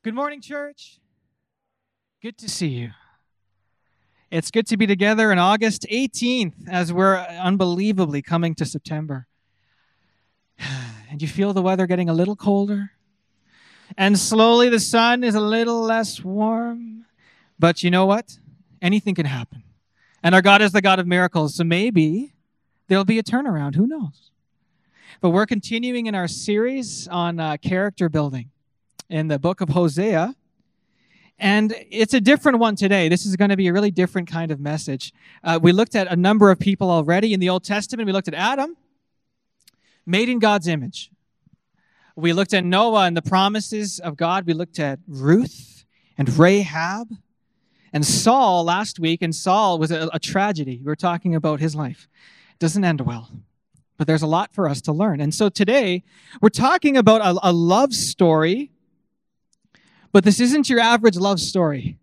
Good morning, church. Good to see you. It's good to be together on August 18th as we're unbelievably coming to September. And you feel the weather getting a little colder. And slowly the sun is a little less warm. But you know what? Anything can happen. And our God is the God of miracles. So maybe there'll be a turnaround. Who knows? But we're continuing in our series on character building in the book of Hosea. And it's a different one today. This is going to be a really different kind of message. We looked at a number of people already in the Old Testament. We looked at Adam, made in God's image. We looked at Noah and the promises of God. We looked at Ruth and Rahab and Saul last week. And Saul was a tragedy. We were talking about his life. It doesn't end well. But there's a lot for us to learn. And so today, we're talking about a love story. But this isn't your average love story.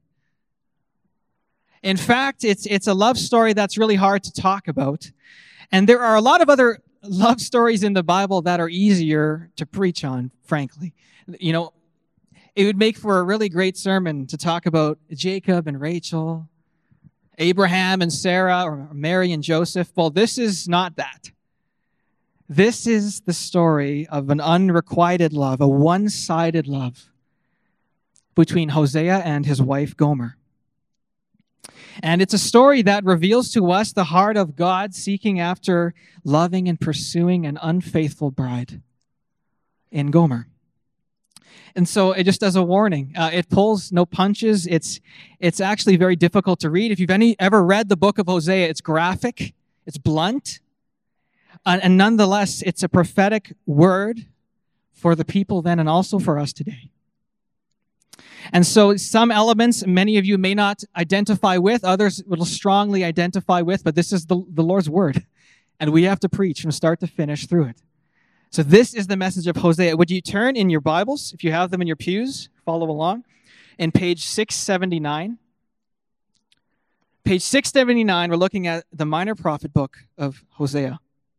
In fact, it's a love story that's really hard to talk about. And there are a lot of other love stories in the Bible that are easier to preach on, frankly. You know, it would make for a really great sermon to talk about Jacob and Rachel, Abraham and Sarah, or Mary and Joseph. Well, this is not that. This is the story of an unrequited love, a one-sided love between Hosea and his wife Gomer. And it's a story that reveals to us the heart of God seeking after loving and pursuing an unfaithful bride in Gomer. And so it just as a warning, it pulls no punches. It's actually very difficult to read. If you've ever read the book of Hosea, it's graphic, it's blunt, and nonetheless, it's a prophetic word for the people then and also for us today. And so some elements many of you may not identify with, others will strongly identify with, but this is the Lord's word. And we have to preach from start to finish through it. So this is the message of Hosea. Would you turn in your Bibles, if you have them in your pews, follow along, in page 679. Page 679, we're looking at the minor prophet book of Hosea.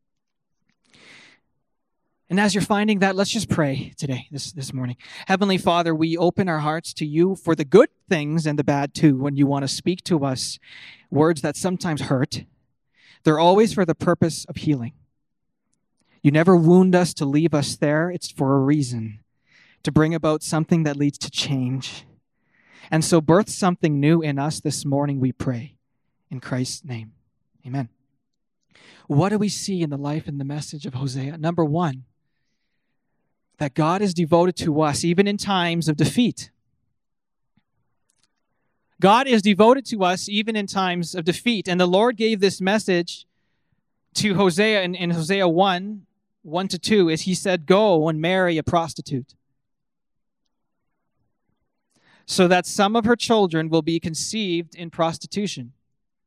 And as you're finding that, let's just pray today, this morning. Heavenly Father, we open our hearts to you for the good things and the bad too, when you want to speak to us words that sometimes hurt. They're always for the purpose of healing. You never wound us to leave us there. It's for a reason, to bring about something that leads to change. And so birth something new in us this morning, we pray. In Christ's name, amen. What do we see in the life and the message of Hosea? Number one, that God is devoted to us even in times of defeat. God is devoted to us even in times of defeat. And the Lord gave this message to Hosea in Hosea 1:1-2, as he said, "Go and marry a prostitute, so that some of her children will be conceived in prostitution."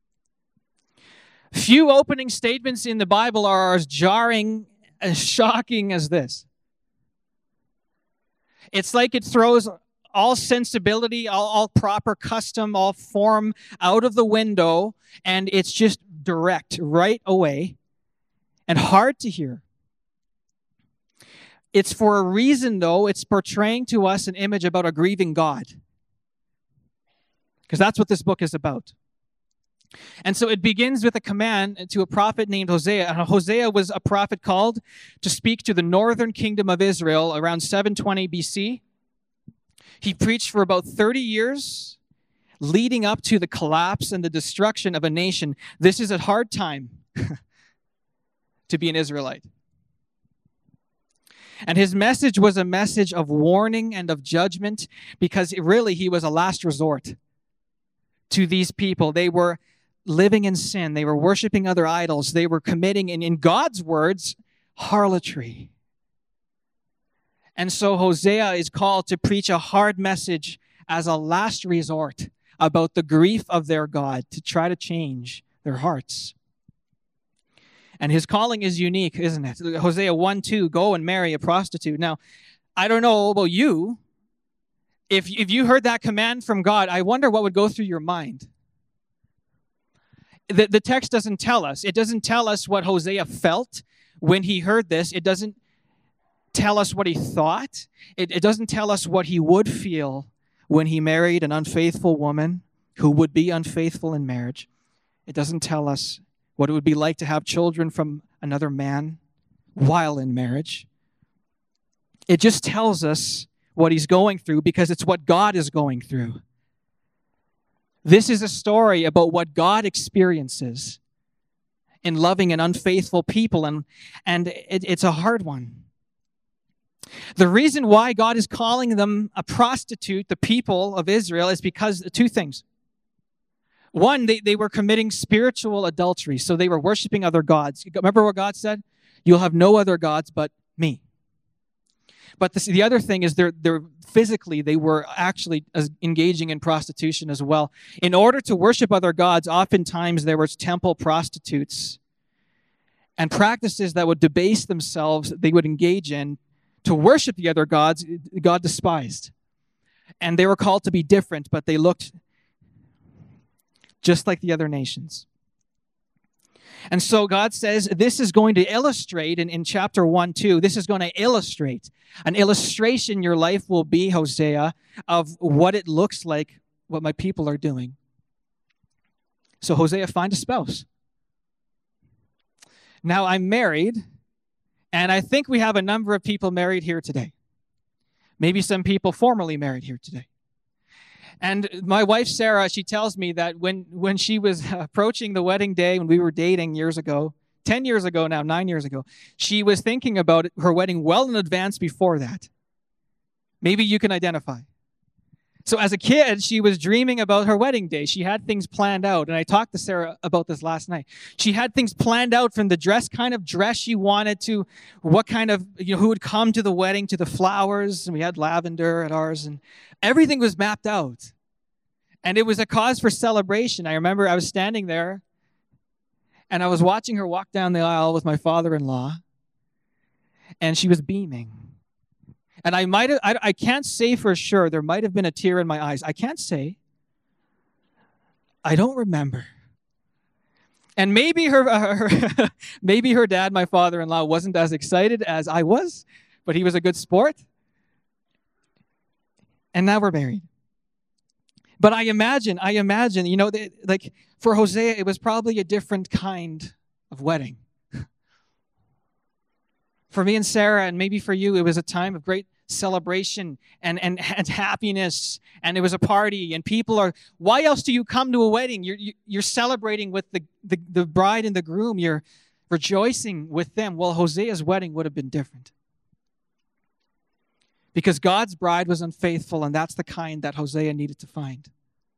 Few opening statements in the Bible are as jarring and shocking as this. It's like it throws all sensibility, all proper custom, all form out of the window, and it's just direct right away and hard to hear. It's for a reason, though. It's portraying to us an image about a grieving God, because that's what this book is about. And so it begins with a command to a prophet named Hosea. Hosea was a prophet called to speak to the northern kingdom of Israel around 720 BC. He preached for about 30 years, leading up to the collapse and the destruction of a nation. This is a hard time to be an Israelite. And his message was a message of warning and of judgment, because really he was a last resort to these people. They were living in sin. They were worshiping other idols. They were committing, in God's words, harlotry. And so Hosea is called to preach a hard message as a last resort about the grief of their God, to try to change their hearts. And his calling is unique, isn't it? Hosea 1:2, "Go and marry a prostitute." Now, I don't know about you. If you heard that command from God, I wonder what would go through your mind. The text doesn't tell us. It doesn't tell us what Hosea felt when he heard this. It doesn't tell us what he thought. It doesn't tell us what he would feel when he married an unfaithful woman who would be unfaithful in marriage. It doesn't tell us what it would be like to have children from another man while in marriage. It just tells us what he's going through because it's what God is going through. This is a story about what God experiences in loving an unfaithful people, and it's a hard one. The reason why God is calling them a prostitute, the people of Israel, is because of two things. One, they were committing spiritual adultery, so they were worshiping other gods. Remember what God said? You'll have no other gods but me. But the other thing is they're physically, they were actually engaging in prostitution as well. In order to worship other gods, oftentimes there was temple prostitutes and practices that would debase themselves, they would engage in to worship the other gods, God despised. And they were called to be different, but they looked just like the other nations. And so God says this is going to illustrate, in chapter 1-2, this is going to illustrate, an illustration your life will be, Hosea, of what it looks like, what my people are doing. So Hosea, find a spouse. Now I'm married, and I think we have a number of people married here today. Maybe some people formerly married here today. And my wife, Sarah, she tells me that when she was approaching the wedding day, when we were dating years ago, 10 years ago now, 9 years ago, she was thinking about her wedding well in advance before that. Maybe you can identify. So as a kid, she was dreaming about her wedding day. She had things planned out. And I talked to Sarah about this last night. She had things planned out from the kind of dress she wanted to what kind of, who would come to the wedding, to the flowers. And we had lavender at ours. And everything was mapped out. And it was a cause for celebration. I remember I was standing there and I was watching her walk down the aisle with my father-in-law. And she was beaming. And I can't say for sure, there might have been a tear in my eyes. I can't say. I don't remember. And maybe maybe her dad, my father-in-law, wasn't as excited as I was, but he was a good sport. And now we're married. But I imagine, like for Hosea, it was probably a different kind of wedding. For me and Sarah, and maybe for you, it was a time of great celebration and happiness, and it was a party, and people are, why else do you come to a wedding? You're celebrating with the bride and the groom. You're rejoicing with them. Well, Hosea's wedding would have been different. Because God's bride was unfaithful, and that's the kind that Hosea needed to find.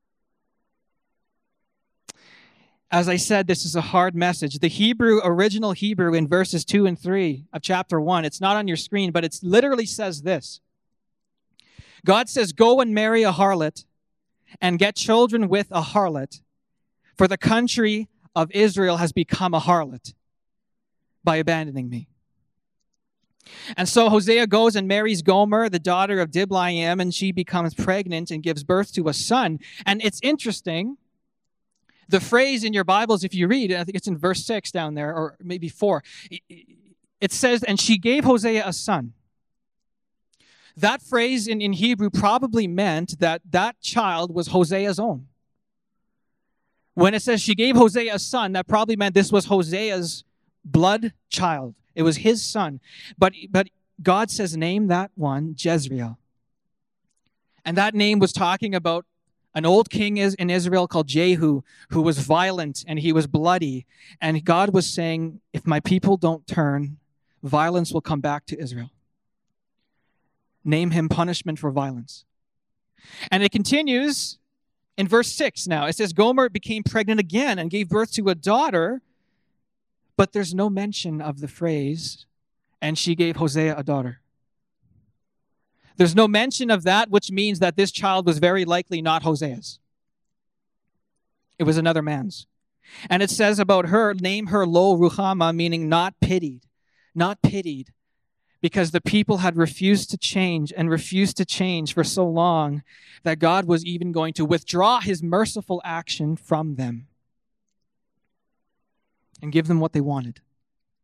As I said, this is a hard message. The original Hebrew in verses 2 and 3 of chapter 1, it's not on your screen, but it literally says this. God says, go and marry a harlot and get children with a harlot, for the country of Israel has become a harlot by abandoning me. And so Hosea goes and marries Gomer, the daughter of Diblaim, and she becomes pregnant and gives birth to a son. And it's interesting. The phrase in your Bibles, if you read, I think it's in verse 6 down there, or maybe 4, it says, and she gave Hosea a son. That phrase in Hebrew probably meant that child was Hosea's own. When it says she gave Hosea a son, that probably meant this was Hosea's blood child. It was his son. But God says, name that one Jezreel. And that name was talking about an old king in Israel called Jehu, who was violent and he was bloody. And God was saying, if my people don't turn, violence will come back to Israel. Name him punishment for violence. And it continues in verse 6 now. It says, Gomer became pregnant again and gave birth to a daughter, but there's no mention of the phrase, and she gave Hosea a daughter. There's no mention of that, which means that this child was very likely not Hosea's. It was another man's. And it says about her, name her Lo Ruhama, meaning not pitied. Not pitied. Because the people had refused to change and refused to change for so long that God was even going to withdraw his merciful action from them and give them what they wanted.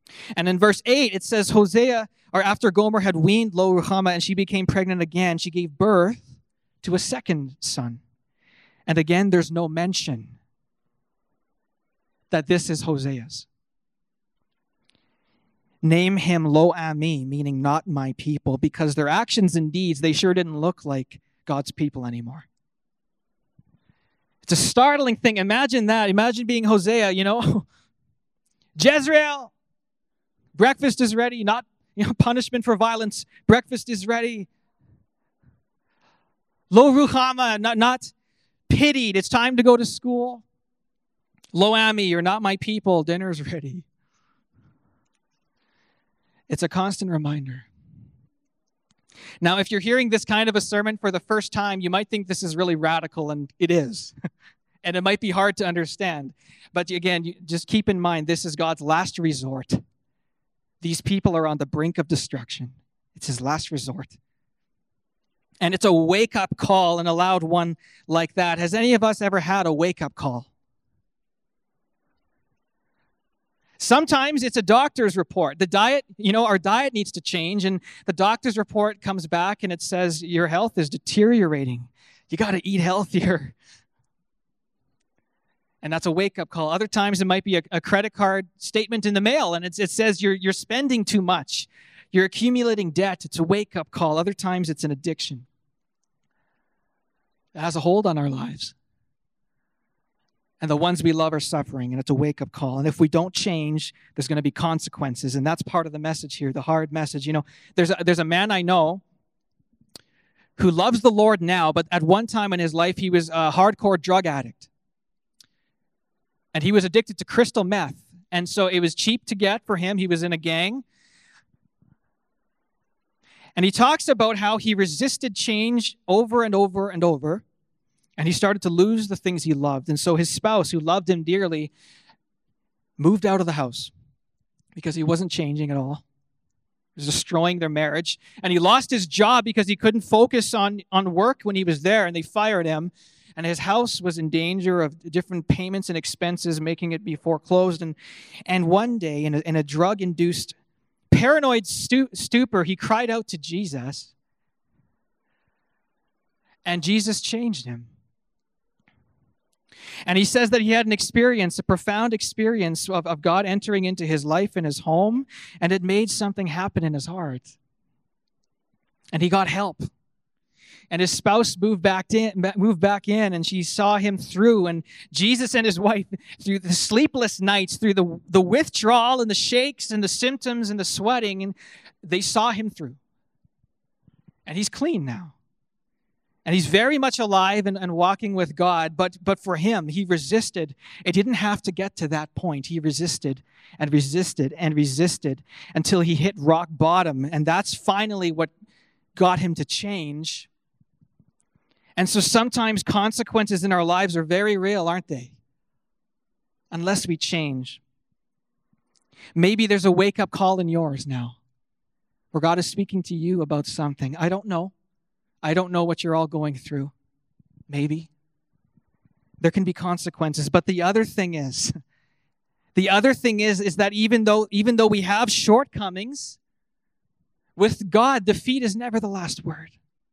And in verse 8, it says Hosea, or after Gomer had weaned Lo-Ruhamah and she became pregnant again, she gave birth to a second son. And again, there's no mention that this is Hosea's. Name him Lo-Ami, meaning not my people, because their actions and deeds, they sure didn't look like God's people anymore. It's a startling thing. Imagine that. Imagine being Hosea, Jezreel, breakfast is ready. Not, punishment for violence. Breakfast is ready. Lo-Ruhamah, not pitied. It's time to go to school. Lo-Ami, you're not my people. Dinner's ready. It's a constant reminder. Now, if you're hearing this kind of a sermon for the first time, you might think this is really radical, and it is. And it might be hard to understand. But again, just keep in mind, this is God's last resort. These people are on the brink of destruction. It's his last resort. And it's a wake-up call, and a loud one like that. Has any of us ever had a wake-up call? Sometimes it's a doctor's report. The diet, our diet needs to change, and the doctor's report comes back and it says your health is deteriorating. You got to eat healthier. And that's a wake-up call. Other times it might be a credit card statement in the mail, and it says you're spending too much. You're accumulating debt. It's a wake-up call. Other times it's an addiction. It has a hold on our lives. And the ones we love are suffering, and it's a wake-up call. And if we don't change, there's going to be consequences. And that's part of the message here, the hard message. There's a man I know who loves the Lord now, but at one time in his life, he was a hardcore drug addict. And he was addicted to crystal meth. And so it was cheap to get for him. He was in a gang. And he talks about how he resisted change over and over and over. And he started to lose the things he loved. And so his spouse, who loved him dearly, moved out of the house because he wasn't changing at all. He was destroying their marriage. And he lost his job because he couldn't focus on work when he was there, and they fired him. And his house was in danger of different payments and expenses, making it be foreclosed. And one day, in a drug-induced, paranoid stupor, he cried out to Jesus. And Jesus changed him. And he says that he had an experience, a profound experience of God entering into his life and his home, and it made something happen in his heart. And he got help. And his spouse moved back in, and she saw him through. And Jesus and his wife, through the sleepless nights, through the withdrawal and the shakes and the symptoms and the sweating, and they saw him through. And he's clean now. And he's very much alive and walking with God, but for him, he resisted. It didn't have to get to that point. He resisted and resisted and resisted until he hit rock bottom. And that's finally what got him to change. And so sometimes consequences in our lives are very real, aren't they? Unless we change. Maybe there's a wake-up call in yours now, where God is speaking to you about something. I don't know. I don't know what you're all going through. Maybe. There can be consequences. But the other thing is that even though we have shortcomings, with God, defeat is never the last word.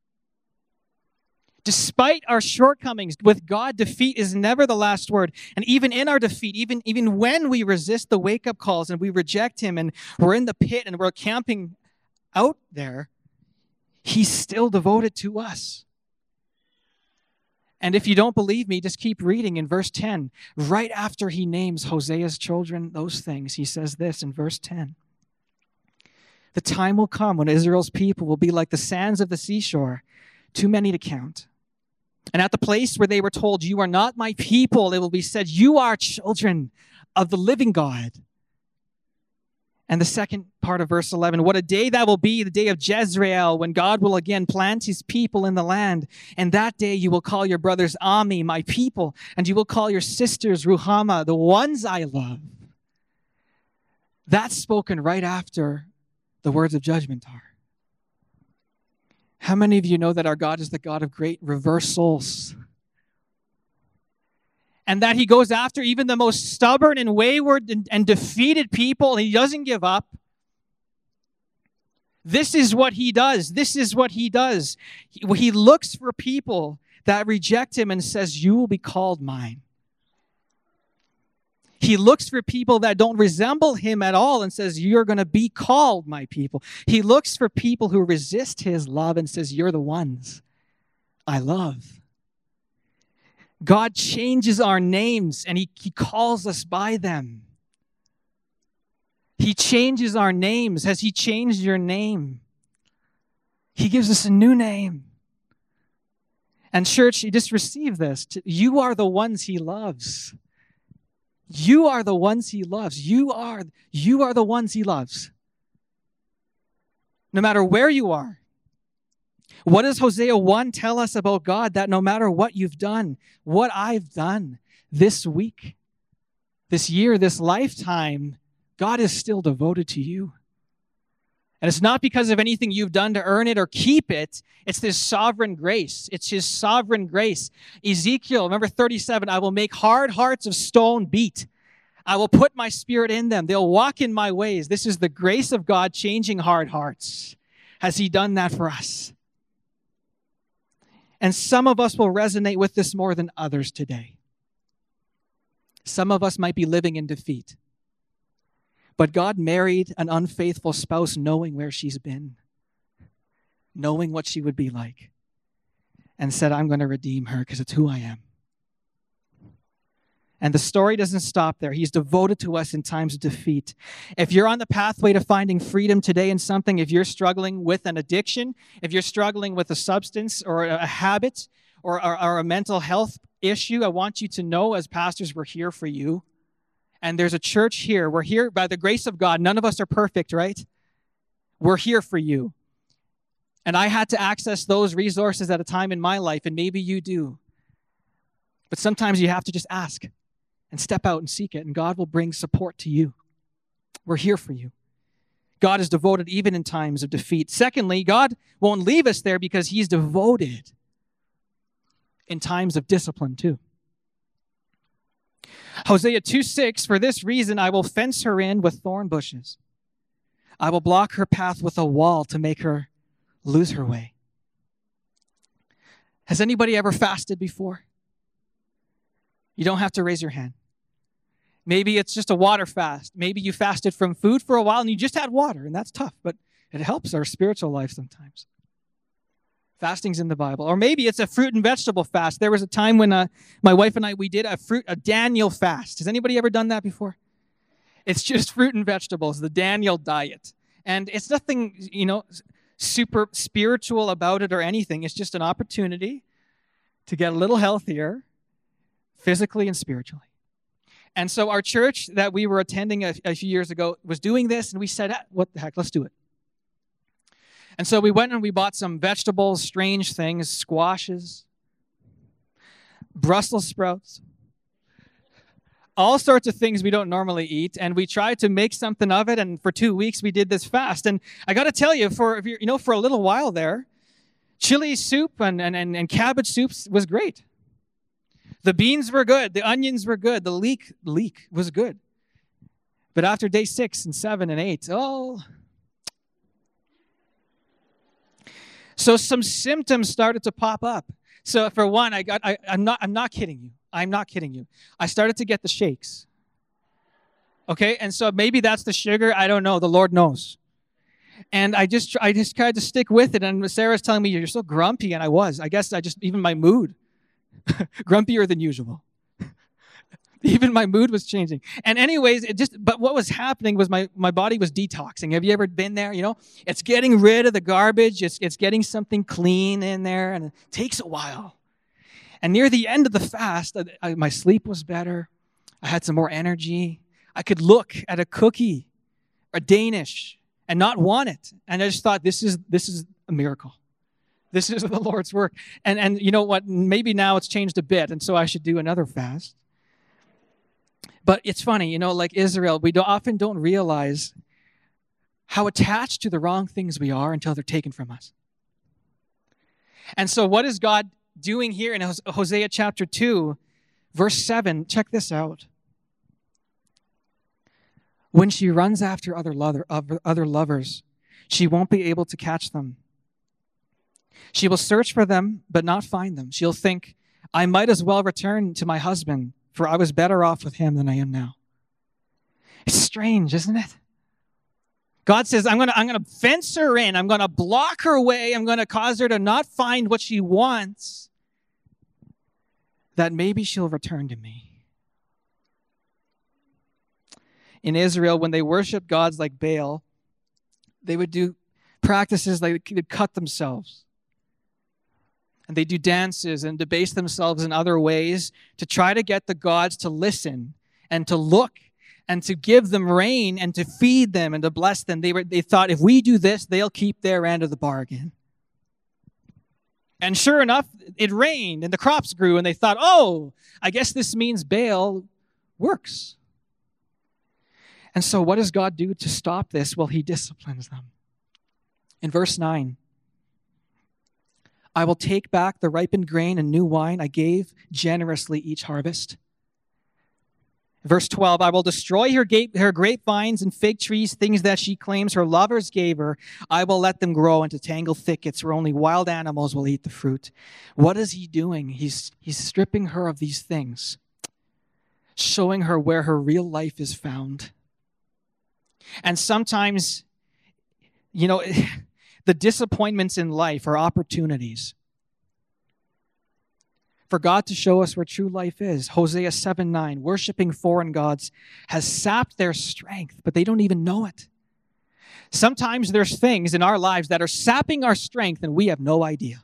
Despite our shortcomings, with God, defeat is never the last word. And even in our defeat, even when we resist the wake-up calls and we reject him and we're in the pit and we're camping out there, he's still devoted to us. And if you don't believe me, just keep reading in verse 10. Right after he names Hosea's children those things, he says this in verse 10. The time will come when Israel's people will be like the sands of the seashore, too many to count. And at the place where they were told, you are not my people, it will be said, you are children of the living God. And the second part of verse 11, what a day that will be, the day of Jezreel, when God will again plant his people in the land. And that day you will call your brothers Ami, my people, and you will call your sisters Ruhamah, the ones I love. That's spoken right after the words of judgment are. How many of you know that our God is the God of great reversals? and that he goes after even the most stubborn and wayward and defeated people, and he doesn't give up. This is what he does. This is what he does. He looks for people that reject him and says, you will be called mine. He looks for people that don't resemble him at all and says, you're going to be called my people. He looks for people who resist his love and says, you're the ones I love. God changes our names and he calls us by them. He changes our names. Has he changed your name? He gives us a new name. And church, you just receive this. You are the ones he loves. You are the ones he loves. You are the ones he loves. No matter where you are. What does Hosea 1 tell us about God? That no matter what you've done, what I've done this week, this year, this lifetime, God is still devoted to you. And it's not because of anything you've done to earn it or keep it. It's this sovereign grace. It's his sovereign grace. Ezekiel, remember 37, I will make hard hearts of stone beat. I will put my spirit in them. They'll walk in my ways. This is the grace of God changing hard hearts. Has he done that for us? And some of us will resonate with this more than others today. Some of us might be living in defeat. But God married an unfaithful spouse knowing where she's been, knowing what she would be like, and said, I'm going to redeem her because it's who I am. And the story doesn't stop there. He's devoted to us in times of defeat. If you're on the pathway to finding freedom today in something, if you're struggling with an addiction, if you're struggling with a substance or a habit or a mental health issue, I want you to know as pastors, we're here for you. And there's a church here. We're here by the grace of God. None of us are perfect, right? We're here for you. And I had to access those resources at a time in my life, and maybe you do. But sometimes you have to just ask and step out and seek it, and God will bring support to you. We're here for you. God is devoted even in times of defeat. Secondly, God won't leave us there because he's devoted in times of discipline too. Hosea 2:6, for this reason I will fence her in with thorn bushes. I will block her path with a wall to make her lose her way. Has anybody ever fasted before? You don't have to raise your hand. Maybe it's just a water fast. Maybe you fasted from food for a while and you just had water, and that's tough, but it helps our spiritual life sometimes. Fasting's in the Bible. Or maybe it's a fruit and vegetable fast. There was a time when my wife and I, we did a Daniel fast. Has anybody ever done that before? It's just fruit and vegetables, the Daniel diet. And it's nothing, super spiritual about it or anything. It's just an opportunity to get a little healthier physically and spiritually. And so our church that we were attending a few years ago was doing this, and we said, what the heck, let's do it. And so we went and we bought some vegetables, strange things, squashes, Brussels sprouts, all sorts of things we don't normally eat. And we tried to make something of it. And for 2 weeks, we did this fast. And I got to tell you, for a little while there, chili soup and cabbage soups was great. The beans were good. The onions were good. The leek was good. But after day 6 and 7 and 8, so some symptoms started to pop up. So for one, I'm not kidding you. I'm not kidding you. I started to get the shakes. Okay, and so maybe that's the sugar. I don't know. The Lord knows. And I just tried to stick with it. And Sarah's telling me, you're so grumpy. And I was. I guess even my mood, grumpier than usual. Even my mood was changing. And anyways, but what was happening was my body was detoxing. Have you ever been there? It's getting rid of the garbage. It's getting something clean in there, and it takes a while. And near the end of the fast, my sleep was better. I had some more energy. I could look at a cookie, a Danish, and not want it. And I just thought, this is a miracle. This is the Lord's work. And you know what? Maybe now it's changed a bit, and so I should do another fast. But it's funny, like Israel, we often don't realize how attached to the wrong things we are until they're taken from us. And so what is God doing here in Hosea chapter 2? Verse 7, check this out. When she runs after other lovers, she won't be able to catch them. She will search for them, but not find them. She'll think, I might as well return to my husband, for I was better off with him than I am now. It's strange, isn't it? God says, I'm going to fence her in. I'm going to block her way. I'm going to cause her to not find what she wants, that maybe she'll return to me. In Israel, when they worshiped gods like Baal, they would do practices like they would cut themselves. And they do dances and debase themselves in other ways to try to get the gods to listen and to look and to give them rain and to feed them and to bless them. They thought, if we do this, they'll keep their end of the bargain. And sure enough, it rained and the crops grew, and they thought, oh, I guess this means Baal works. And so what does God do to stop this? Well, he disciplines them. In verse 9, I will take back the ripened grain and new wine I gave generously each harvest. Verse 12, I will destroy her grapevines and fig trees, things that she claims her lovers gave her. I will let them grow into tangled thickets where only wild animals will eat the fruit. What is he doing? He's stripping her of these things, showing her where her real life is found. And sometimes, the disappointments in life are opportunities for God to show us where true life is. Hosea 7:9, worshiping foreign gods has sapped their strength, but they don't even know it. Sometimes there's things in our lives that are sapping our strength and we have no idea.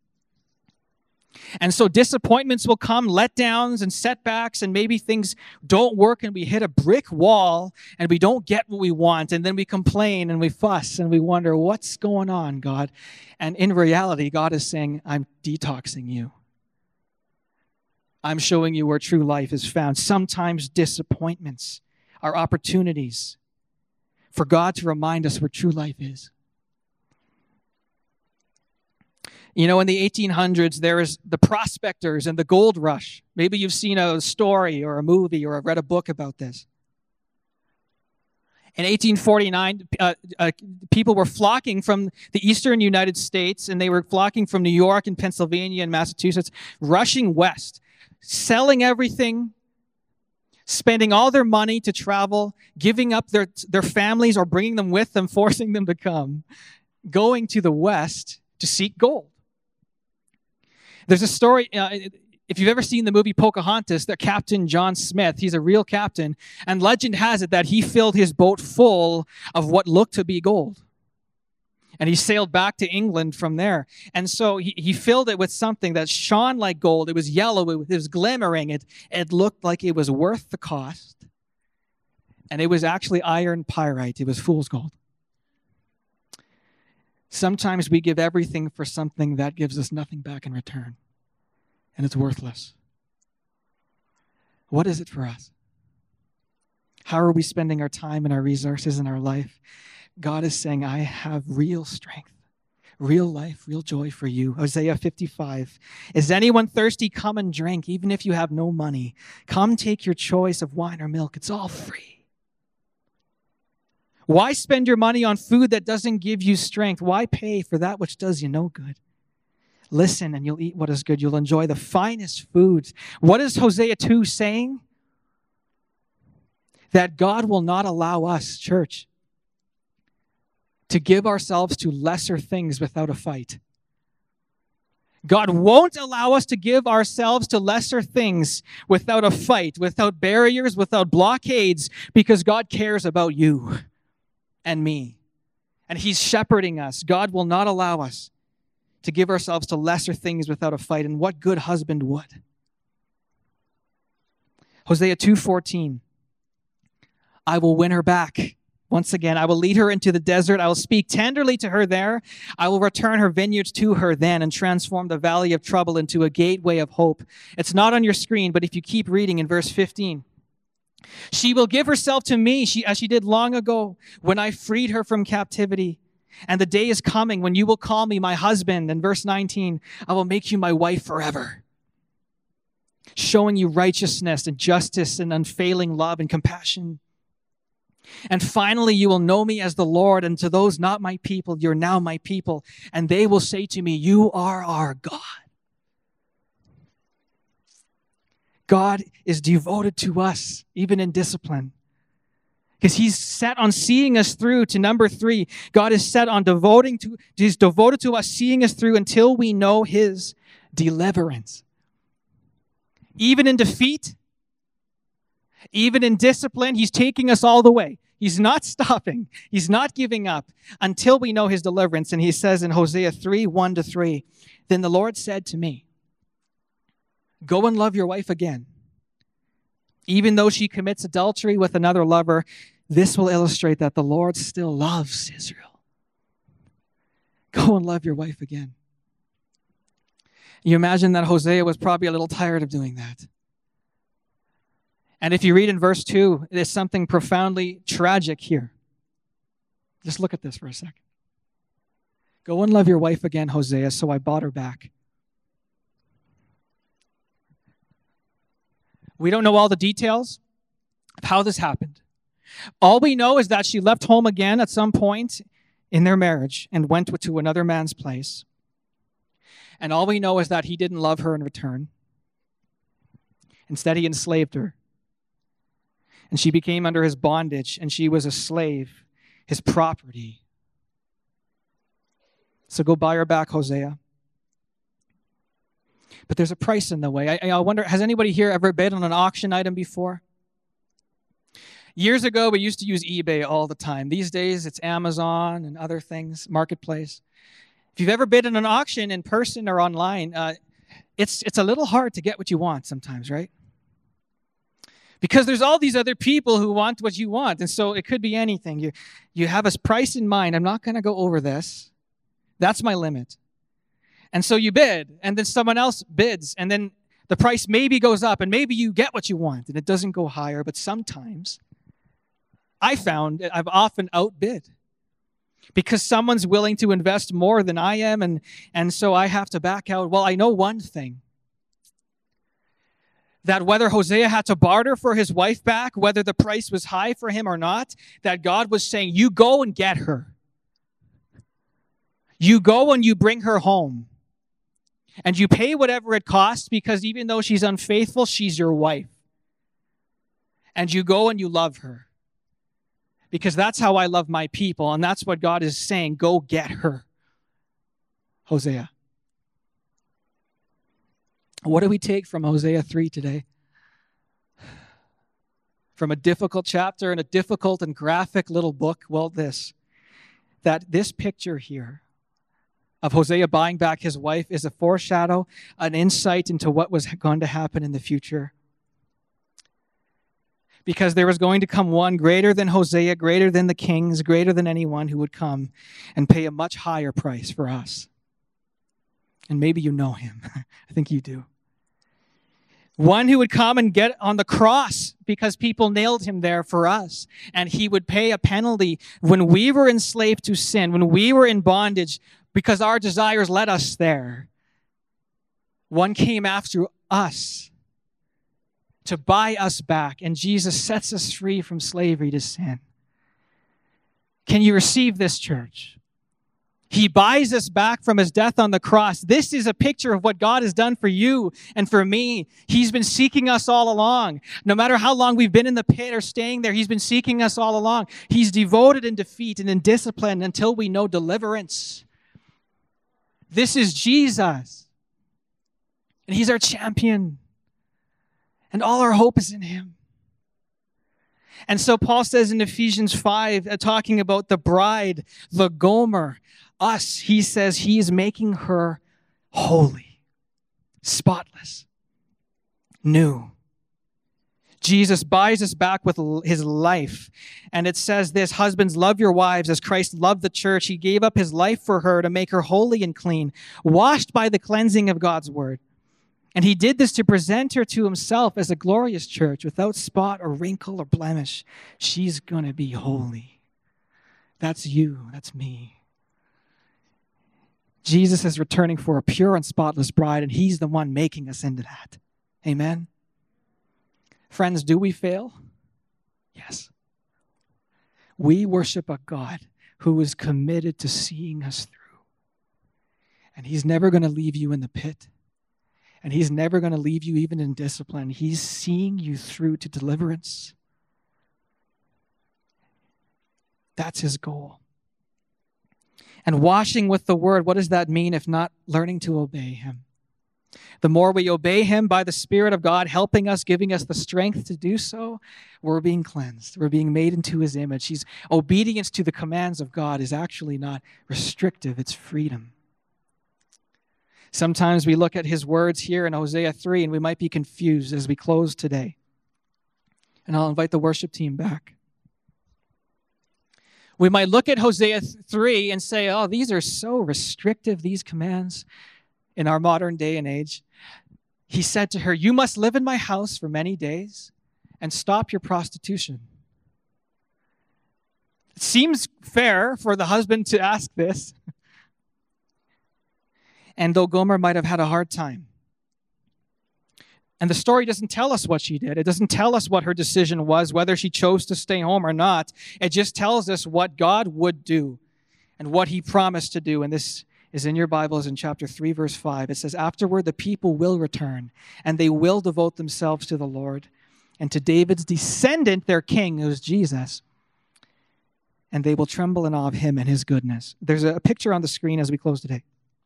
And so disappointments will come, letdowns and setbacks, and maybe things don't work and we hit a brick wall and we don't get what we want, and then we complain and we fuss and we wonder, what's going on, God? And in reality, God is saying, I'm detoxing you. I'm showing you where true life is found. Sometimes disappointments are opportunities for God to remind us where true life is. In the 1800s, there was the prospectors and the gold rush. Maybe you've seen a story or a movie or read a book about this. In 1849, people were flocking from the eastern United States, and they were flocking from New York and Pennsylvania and Massachusetts, rushing west, selling everything, spending all their money to travel, giving up their families or bringing them with them, forcing them to come, going to the west to seek gold. There's a story, if you've ever seen the movie Pocahontas, that Captain John Smith, he's a real captain, and legend has it that he filled his boat full of what looked to be gold. And he sailed back to England from there. And so he filled it with something that shone like gold. It was yellow, it was glimmering, it looked like it was worth the cost. And it was actually iron pyrite, it was fool's gold. Sometimes we give everything for something that gives us nothing back in return, and it's worthless. What is it for us? How are we spending our time and our resources in our life? God is saying, I have real strength, real life, real joy for you. Hosea 55, is anyone thirsty? Come and drink, even if you have no money. Come take your choice of wine or milk. It's all free. Why spend your money on food that doesn't give you strength? Why pay for that which does you no good? Listen, and you'll eat what is good. You'll enjoy the finest foods. What is Hosea 2 saying? That God will not allow us, church, to give ourselves to lesser things without a fight. God won't allow us to give ourselves to lesser things without a fight, without barriers, without blockades, because God cares about you and me. And he's shepherding us. God will not allow us to give ourselves to lesser things without a fight. And what good husband would? Hosea 2:14. I will win her back. Once again, I will lead her into the desert. I will speak tenderly to her there. I will return her vineyards to her then and transform the valley of trouble into a gateway of hope. It's not on your screen, but if you keep reading in verse 15. She will give herself to me as she did long ago when I freed her from captivity. And the day is coming when you will call me my husband. And verse 19, I will make you my wife forever. showing you righteousness and justice and unfailing love and compassion. And finally, you will know me as the Lord, and to those not my people, you're now my people. And they will say to me, you are our God. God is devoted to us, even in discipline. Because he's set on seeing us through to number 3. God is set on he's devoted to us, seeing us through until we know his deliverance. Even in defeat, even in discipline, he's taking us all the way. He's not stopping. He's not giving up until we know his deliverance. And he says in Hosea 3, 1-3, then the Lord said to me, go and love your wife again. Even though she commits adultery with another lover, this will illustrate that the Lord still loves Israel. Go and love your wife again. You imagine that Hosea was probably a little tired of doing that. And if you read in verse 2, there's something profoundly tragic here. Just look at this for a second. Go and love your wife again, Hosea, so I bought her back. We don't know all the details of how this happened. All we know is that she left home again at some point in their marriage and went to another man's place. And all we know is that he didn't love her in return. Instead, he enslaved her. And she became under his bondage, and she was a slave, his property. So go buy her back, Hosea. But there's a price in the way. I wonder, has anybody here ever bid on an auction item before? Years ago, we used to use eBay all the time. These days, it's Amazon and other things, Marketplace. If you've ever bid on an auction in person or online, it's a little hard to get what you want sometimes, right? Because there's all these other people who want what you want. And so it could be anything. You have a price in mind. I'm not going to go over this. That's my limit. And so you bid, and then someone else bids, and then the price maybe goes up, and maybe you get what you want, and it doesn't go higher. But sometimes I've often outbid because someone's willing to invest more than I am, and so I have to back out. Well, I know one thing. That whether Hosea had to barter for his wife back, whether the price was high for him or not, that God was saying, you go and get her. You go and you bring her home. And you pay whatever it costs, because even though she's unfaithful, she's your wife. And you go and you love her. Because that's how I love my people. And that's what God is saying. Go get her. Hosea. What do we take from Hosea 3 today? From a difficult chapter and a difficult and graphic little book? Well, that this picture here of Hosea buying back his wife is a foreshadow, an insight into what was going to happen in the future. Because there was going to come one greater than Hosea, greater than the kings, greater than anyone who would come and pay a much higher price for us. And maybe you know him. I think you do. One who would come and get on the cross because people nailed him there for us. And he would pay a penalty when we were enslaved to sin, when we were in bondage, because our desires led us there. One came after us to buy us back, and Jesus sets us free from slavery to sin. Can you receive this, church? He buys us back from his death on the cross. This is a picture of what God has done for you and for me. He's been seeking us all along. No matter how long we've been in the pit or staying there, he's been seeking us all along. He's devoted in defeat and in discipline until we know deliverance. This is Jesus. And he's our champion. And all our hope is in him. And so Paul says in Ephesians 5, talking about the bride, the Gomer, us, he says he is making her holy, spotless, new. Jesus buys us back with his life. And it says this, husbands, love your wives as Christ loved the church. He gave up his life for her to make her holy and clean, washed by the cleansing of God's word. And he did this to present her to himself as a glorious church without spot or wrinkle or blemish. She's going to be holy. That's you. That's me. Jesus is returning for a pure and spotless bride, and he's the one making us into that. Amen? Friends, do we fail? Yes. We worship a God who is committed to seeing us through. And he's never going to leave you in the pit. And he's never going to leave you even in discipline. He's seeing you through to deliverance. That's his goal. And washing with the word, what does that mean if not learning to obey him? The more we obey him by the Spirit of God, helping us, giving us the strength to do so, we're being cleansed. We're being made into his image. Obedience to the commands of God is actually not restrictive, it's freedom. Sometimes we look at his words here in Hosea 3 and we might be confused as we close today. And I'll invite the worship team back. We might look at Hosea 3 and say, oh, these are so restrictive, these commands in our modern day and age. He said to her, you must live in my house for many days and stop your prostitution. It seems fair for the husband to ask this. And though Gomer might have had a hard time. And the story doesn't tell us what she did. It doesn't tell us what her decision was, whether she chose to stay home or not. It just tells us what God would do and what he promised to do. And this is in your Bibles in chapter 3, verse 5. It says, afterward, the people will return, and they will devote themselves to the Lord and to David's descendant, their king, who is Jesus. And they will tremble in awe of him and his goodness. There's a picture on the screen as we close today.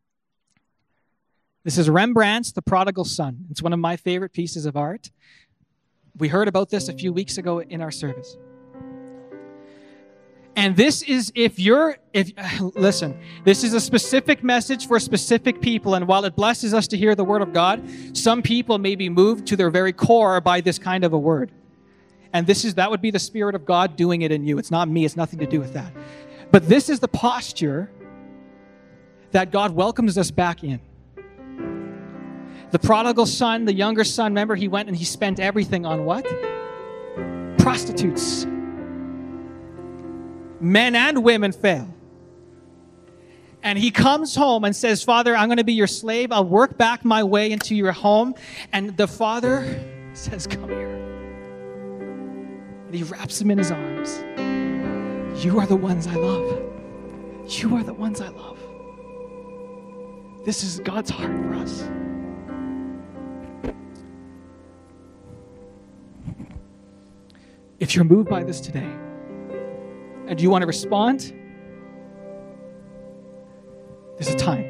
This is Rembrandt's The Prodigal Son. It's one of my favorite pieces of art. We heard about this a few weeks ago in our service. And this is listen, this is a specific message for specific people. And while it blesses us to hear the word of God, some people may be moved to their very core by this kind of a word. And that would be the Spirit of God doing it in you. It's not me. It's nothing to do with that. But this is the posture that God welcomes us back in. The prodigal son, the younger son, remember, he went and he spent everything on what? Prostitutes. Men and women fail. And he comes home and says, Father, I'm going to be your slave. I'll work back my way into your home. And the father says, come here. And he wraps him in his arms. You are the ones I love. You are the ones I love. This is God's heart for us. If you're moved by this today, and you want to respond, there's a time.